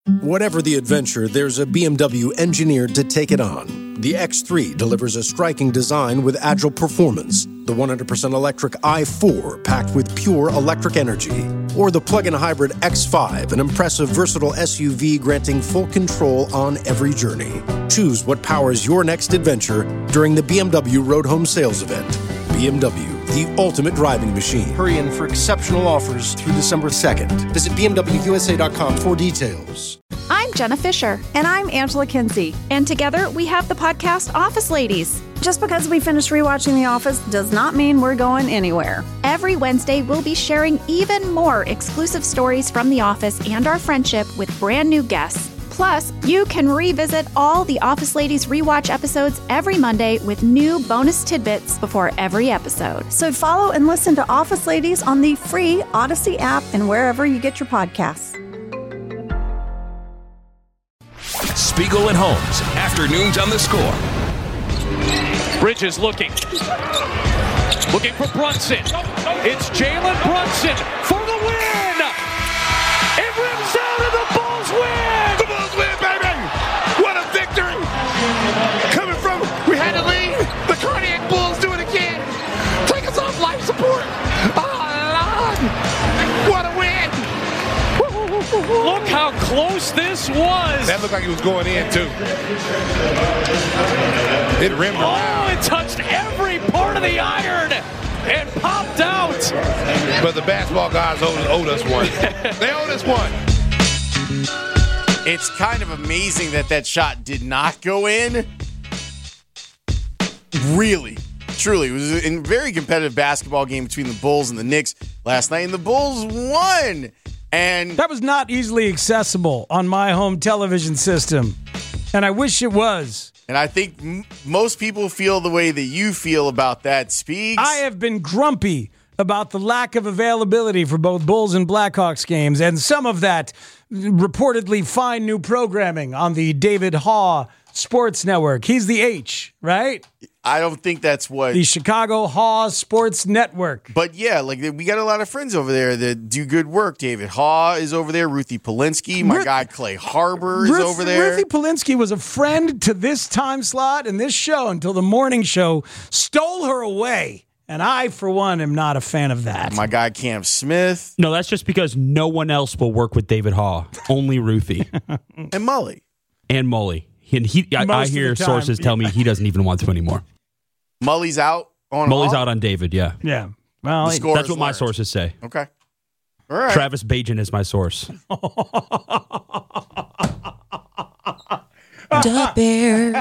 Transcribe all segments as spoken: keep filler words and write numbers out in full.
Whatever the adventure, there's a B M W engineered to take it on. The X three delivers a striking design with agile performance. The one hundred percent electric i four packed with pure electric energy. Or the plug-in hybrid X five, an impressive versatile S U V granting full control on every journey. Choose what powers your next adventure during the B M W Road Home Sales Event. B M W, the ultimate driving machine. Hurry in for exceptional offers through December second. Visit B M W U S A dot com for details. I'm Jenna Fisher. And I'm Angela Kinsey. And together we have the podcast Office Ladies. Just because we finished rewatching The Office does not mean we're going anywhere. Every Wednesday, we'll be sharing even more exclusive stories from The Office and our friendship with brand new guests. Plus, you can revisit all the Office Ladies rewatch episodes every Monday with new bonus tidbits before every episode. So follow and listen to Office Ladies on the free Odyssey app and wherever you get your podcasts. Spiegel and Holmes, afternoons on The Score. Bridges looking. Looking for Brunson. It's Jalen Brunson for the win! It rips out and the Bulls win! The Bulls win, baby! What a victory! Coming from, we had to leave. The Cardiac Bulls do it again. Take us off life support. Oh, Lord! What a win! Look how close this was. That looked like it was going in, too. It rimmed around. Oh, it touched every part of the iron and popped out. But the basketball guys owed, owed us one. They owed us one. It's kind of amazing that that shot did not go in. Really, truly. It was a very competitive basketball game between the Bulls and the Knicks last night, and the Bulls won. And that was not easily accessible on my home television system, and I wish it was. And I think m- most people feel the way that you feel about that, Speaks. I have been grumpy about the lack of availability for both Bulls and Blackhawks games, and some of that reportedly fine new programming on the David Haw Sports Network. He's the H, right? I don't think that's what... The Chicago Haw Sports Network. But yeah, like we got a lot of friends over there that do good work. David Haw is over there. Ruthie Polinsky. My Ruth, guy Clay Harbor is Ruth, over there. Ruthie Polinsky was a friend to this time slot and this show until the morning show stole her away. And I, for one, am not a fan of that. My guy Cam Smith. No, that's just because no one else will work with David Haw. Only Ruthie. And Mully. And Mully. And he, I, I hear sources tell me he doesn't even want to anymore. Mully's out on Mully's Haw? out on David, yeah. Yeah. Well, that's what learned. my sources say. Okay. All right. Travis Bajan is my source. Duh, Bears.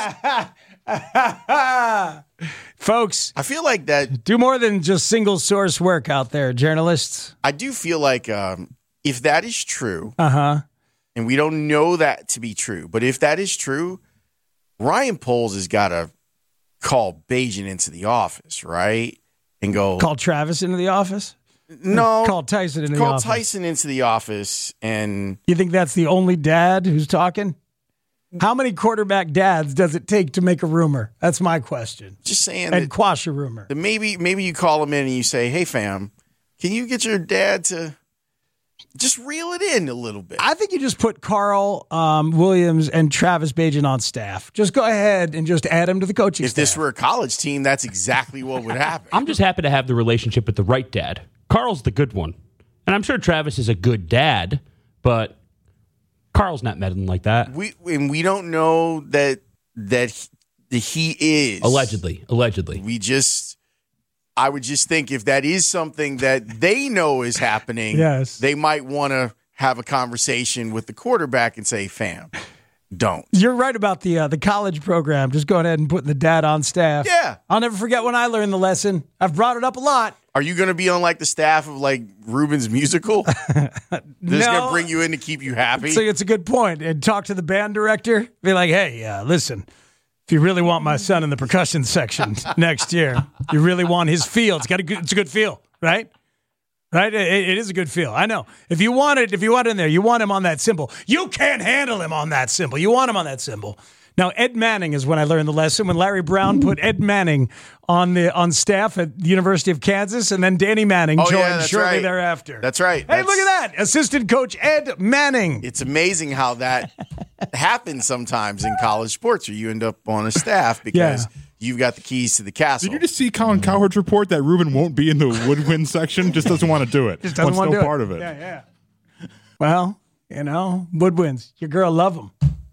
Folks, I feel like that. Do more than just single source work out there, journalists. I do feel like um, if that is true, uh-huh. and we don't know that to be true, but if that is true, Ryan Poles has got to call Bajan into the office, right? And go call Travis into the office? No, call Tyson into call the office. Call Tyson into the office, and you think that's the only dad who's talking? How many quarterback dads does it take to make a rumor? That's my question. Just saying, and that, quash a rumor. That maybe, maybe you call him in and you say, "Hey, fam, can you get your dad to just reel it in a little bit?" I think you just put Carl um, Williams and Travis Bajan on staff. Just go ahead and just add them to the coaching if staff. If this were a college team, that's exactly what would happen. I'm just happy to have the relationship with the right dad. Carl's the good one. And I'm sure Travis is a good dad, but Carl's not meddling like that. We and we don't know that that he, that he is. Allegedly. Allegedly. We just I would just think if that is something that they know is happening, yes. they might want to have a conversation with the quarterback and say, "Fam, don't." You're right about the uh, the college program. Just go ahead and put the dad on staff. Yeah. I'll never forget when I learned the lesson. I've brought it up a lot. Are you going to be on like the staff of like Ruben's musical? That's no. going to bring you in to keep you happy? So it's a good point. And talk to the band director. Be like, hey, uh, listen, if you really want my son in the percussion section next year, you really want his feel. It's got a good, it's a good feel, right? Right? It, it is a good feel. I know. If you want it, if you want it in there, you want him on that cymbal. You can't handle him on that cymbal. You want him on that cymbal. Now, Ed Manning is when I learned the lesson, when Larry Brown put Ed Manning on the on staff at the University of Kansas, and then Danny Manning oh, joined yeah, shortly right. thereafter. That's right. Hey, That's, look at that. Assistant coach Ed Manning. It's amazing how that happens sometimes in college sports, where you end up on a staff because Yeah. you've got the keys to the castle. Did you just see Colin Cowherd's report that Ruben won't be in the woodwind section? Just doesn't want to do it. Just doesn't Wants want no to do part it. of it. Yeah, yeah. Well, you know, woodwinds. Your girl love them.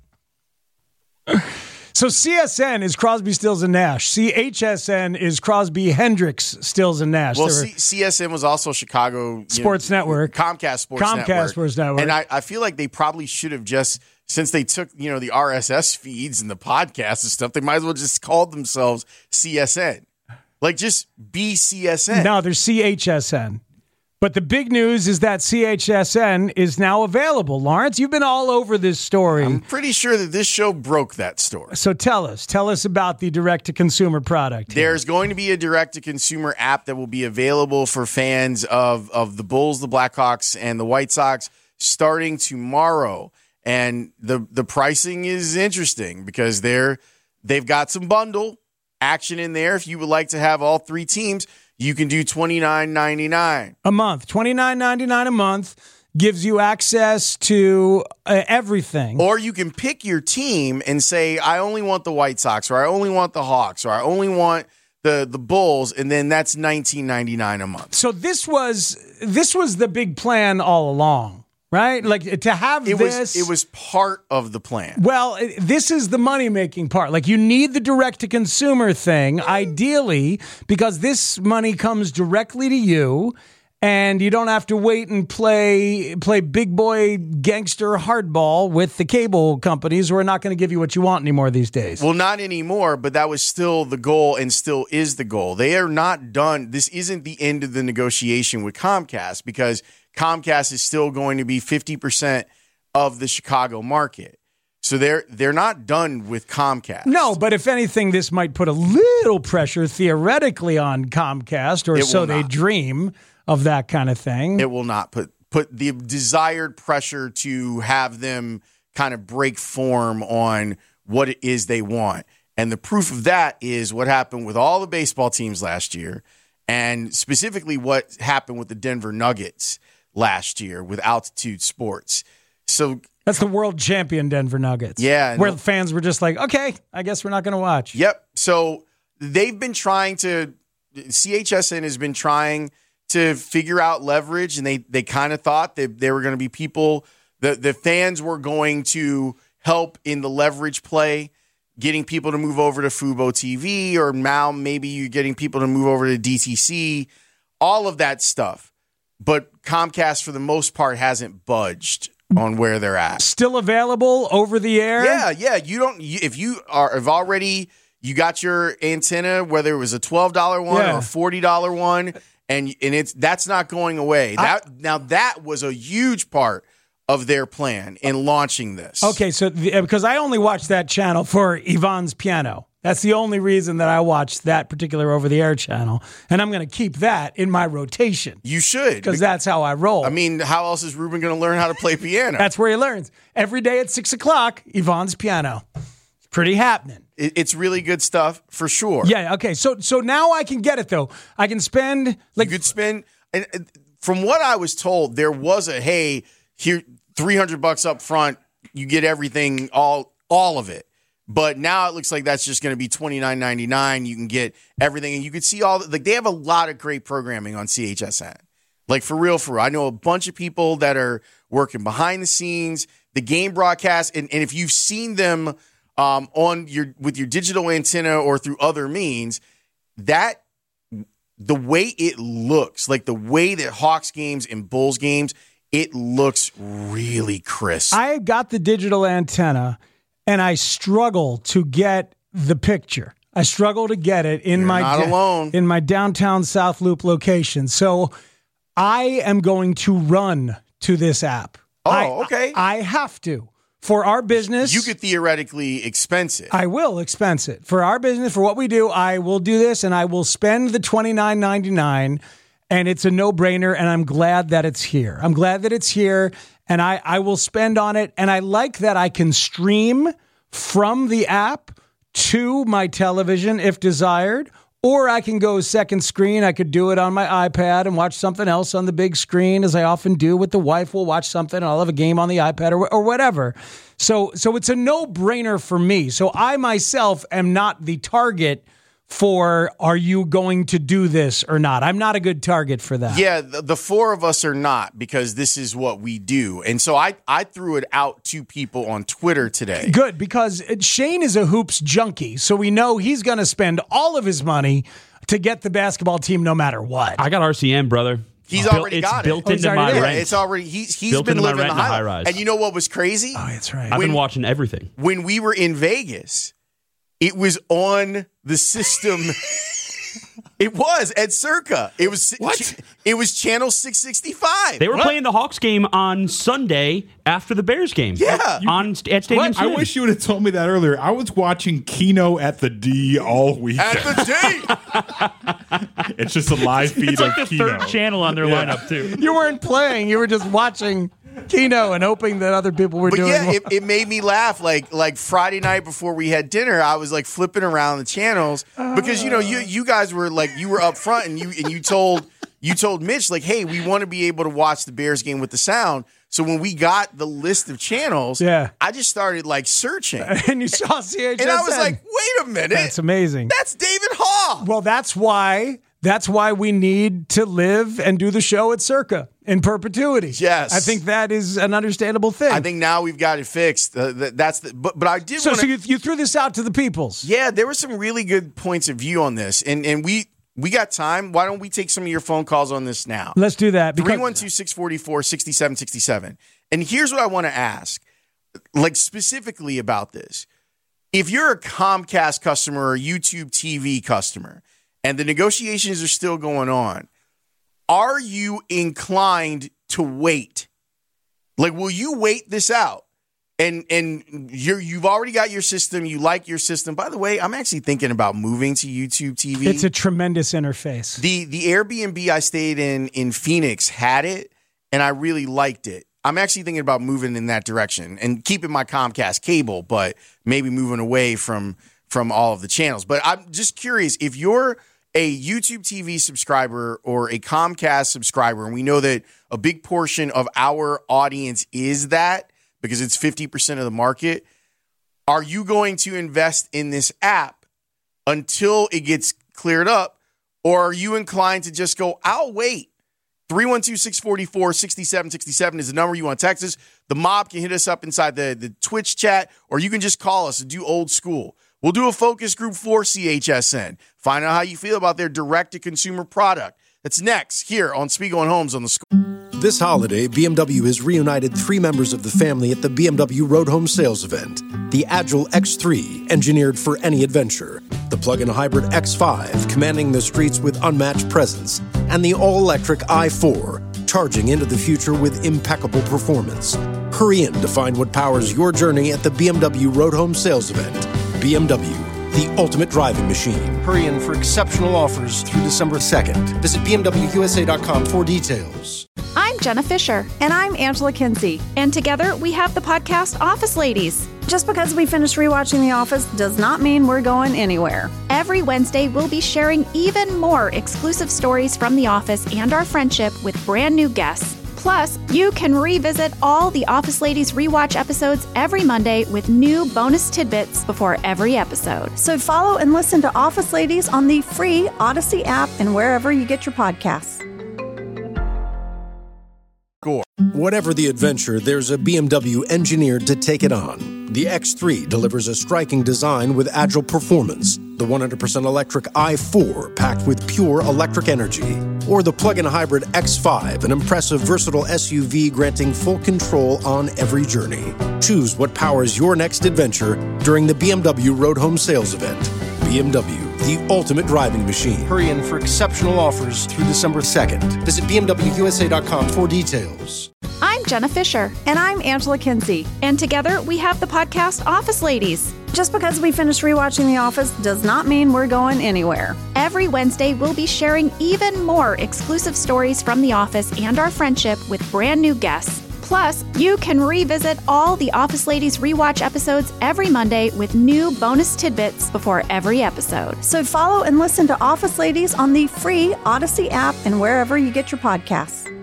So C S N is Crosby, Stills, and Nash. C H S N is Crosby, Hendricks, Stills, and Nash. Well, They were- C- CSN was also Chicago you Sports know, Network. Comcast Sports Comcast Network. Sports Network. And I, I feel like they probably should have just, since they took, you know, the R S S feeds and the podcasts and stuff, they might as well just call themselves C S N. Like, just be C S N. No, there's C H S N. But the big news is that C H S N is now available. Lawrence, you've been all over this story. I'm pretty sure that this show broke that story. So tell us. Tell us about the direct-to-consumer product. here. There's going to be a direct-to-consumer app that will be available for fans of, of the Bulls, the Blackhawks, and the White Sox starting tomorrow. And the the pricing is interesting because they're they've got some bundle action in there. If you would like to have all three teams, you can do twenty-nine ninety-nine a month. twenty-nine ninety-nine a month gives you access to uh, everything. Or you can pick your team and say, I only want the White Sox, or I only want the Hawks, or I only want the the Bulls, and then that's nineteen ninety-nine a month. So this was this was the big plan all along. Right? Like to have It this. was it was part of the plan. Well, it- this is the money-making part. Like you need the direct-to-consumer thing, ideally, because this money comes directly to you, and you don't have to wait and play play big boy gangster hardball with the cable companies who are not going to give you what you want anymore these days. Well, not anymore, but that was still the goal and still is the goal. They are not done. This isn't the end of the negotiation with Comcast because Comcast is still going to be fifty percent of the Chicago market. So they're they're not done with Comcast. No, but if anything, this might put a little pressure theoretically on Comcast, or It so will they not. dream of that kind of thing. It will not put put the desired pressure to have them kind of break form on what it is they want. And the proof of that is what happened with all the baseball teams last year, and specifically what happened with the Denver Nuggets last year with Altitude Sports. So That's the world champion Denver Nuggets. Yeah, Where no- the fans were just like, okay, I guess we're not going to watch. Yep. So they've been trying to, C H S N has been trying to figure out leverage, and they they kind of thought that there were going to be people, the, the fans were going to help in the leverage play, getting people to move over to Fubo T V, or now maybe you're getting people to move over to D T C, all of that stuff. But Comcast, for the most part, hasn't budged on where they're at. Still available over the air? Yeah, yeah. You don't. You, if you are have already, you got your antenna, whether it was a twelve dollar one Yeah. or a forty dollar one, and and it's that's not going away. That now that was a huge part of their plan in launching this. Okay, so the, because I only watched that channel for Yvonne's piano. That's the only reason that I watched that particular over-the-air channel, and I'm going to keep that in my rotation. You should, because that's how I roll. I mean, how else is Ruben going to learn how to play piano? That's where he learns. Every day at six o'clock, Yvonne's piano. It's pretty happening. It, it's really good stuff for sure. Yeah. Okay. So so now I can get it though. I can spend like you could spend. And and from what I was told, there was a hey here three hundred bucks up front. You get everything, all all of it. But now it looks like that's just going to be twenty-nine ninety-nine. You can get everything, and you can see all the, like they have a lot of great programming on C H S N. Like for real, for real. I know a bunch of people that are working behind the scenes, the game broadcast, and, and if you've seen them um, on your with your digital antenna or through other means, that the way it looks, like the way that Hawks games and Bulls games, it looks really crisp. I got the digital antenna, and I struggle to get the picture. I struggle to get it in You're my not alone. in my downtown South Loop location. So I am going to run to this app. Oh, I, okay. I have to. For our business, You could theoretically expense it. I will expense it. For our business, for what we do, I will do this, and I will spend the twenty-nine ninety-nine, and it's a no-brainer, and I'm glad that it's here. I'm glad that it's here, and I, I will spend on it, and I like that I can stream from the app to my television if desired, or I can go second screen. I could do it on my iPad and watch something else on the big screen, as I often do with the wife. We'll watch something and I'll have a game on the iPad or, or whatever. So, so it's a no-brainer for me. So I myself am not the target for, are you going to do this or not? I'm not a good target for that. Yeah, the, the four of us are not, because this is what we do. And so I, I threw it out to people on Twitter today. Good, because Shane is a hoops junkie, so we know he's going to spend all of his money to get the basketball team no matter what. I got R C M, brother. He's Built- already it's got built it. into Oh, my yeah, rent. it's already he's he's Built been into my living the rent in the high, high rise. And you know what was crazy? Oh, that's right. I've When- been watching everything. When we were in Vegas, it was on the system. It was at Circa. It was What? It was channel six sixty-five. They were What? playing the Hawks game on Sunday after the Bears game. Yeah. on at Stadium What? I Swim. wish you would have told me that earlier. I was watching Keno at the D all week. At the D. It's just a live feed It's like of the Keno. third channel on their Yeah. lineup too. You weren't playing. You were just watching Keno and hoping that other people were But doing yeah, well. it, it made me laugh. Like like Friday night before we had dinner, I was like flipping around the channels because you know you you guys were like you were up front and you and you told you told Mitch like, hey, we want to be able to watch the Bears game with the sound. So when we got the list of channels, Yeah. I just started like searching, And you saw C H S N. and I was like, wait a minute, that's amazing. that's David Haw. Well, that's why that's why we need to live and do the show at Circa in perpetuity. Yes. I think that is an understandable thing. I think now we've got it fixed. Uh, that, that's the but but I did so. want So you, you threw this out to the peoples. Yeah, there were some really good points of view on this, and and we we got time. Why don't we take some of your phone calls on this now? Let's do that. because- three one two, six four four, six seven six seven. And here's what I want to ask, like specifically about this. If you're a Comcast customer or a YouTube T V customer and the negotiations are still going on, are you inclined to wait? Like, will you wait this out? And and you're, you've already got your system. You like your system. By the way, I'm actually thinking about moving to YouTube T V. It's a tremendous interface. The the Airbnb I stayed in in Phoenix had it, and I really liked it. I'm actually thinking about moving in that direction and keeping my Comcast cable, but maybe moving away from from all of the channels. But I'm just curious, if you're a YouTube T V subscriber or a Comcast subscriber, and we know that a big portion of our audience is that because it's fifty percent of the market, are you going to invest in this app until it gets cleared up, or are you inclined to just go, I'll wait? three one two, six four four, six seven six seven is the number you want to text us. The mob can hit us up inside the, the Twitch chat, or you can just call us and do old school. We'll do a focus group for C H S N. Find out how you feel about their direct-to-consumer product. That's next here on Spiegel and Holmes on the Score. This holiday, B M W has reunited three members of the family at the B M W Road Home Sales Event. The Agile X three, engineered for any adventure. The plug-in hybrid X five, commanding the streets with unmatched presence. And the all-electric i four, charging into the future with impeccable performance. Hurry in to find what powers your journey at the B M W Road Home Sales Event. B M W, the ultimate driving machine. Hurry in for exceptional offers through December second. Visit B M W U S A dot com for details. I'm Jenna Fisher. And I'm Angela Kinsey. And together we have the podcast Office Ladies. Just because we finished rewatching The Office does not mean we're going anywhere. Every Wednesday, we'll be sharing even more exclusive stories from The Office and our friendship with brand new guests. Plus, you can revisit all the Office Ladies rewatch episodes every Monday with new bonus tidbits before every episode. So follow and listen to Office Ladies on the free Odyssey app and wherever you get your podcasts. Whatever the adventure, there's a B M W engineered to take it on. The X three delivers a striking design with agile performance. The one hundred percent electric i four packed with pure electric energy. Or the plug-in hybrid X five, an impressive versatile S U V granting full control on every journey. Choose what powers your next adventure during the B M W Road Home Sales Event. B M W, the ultimate driving machine. Hurry in for exceptional offers through December second. Visit B M W U S A dot com for details. I'm Jenna Fisher. And I'm Angela Kinsey. And together we have the podcast Office Ladies. Just because we finished rewatching The Office does not mean we're going anywhere. Every Wednesday, we'll be sharing even more exclusive stories from The Office and our friendship with brand new guests. Plus, you can revisit all the Office Ladies rewatch episodes every Monday with new bonus tidbits before every episode. So follow and listen to Office Ladies on the free Odyssey app and wherever you get your podcasts.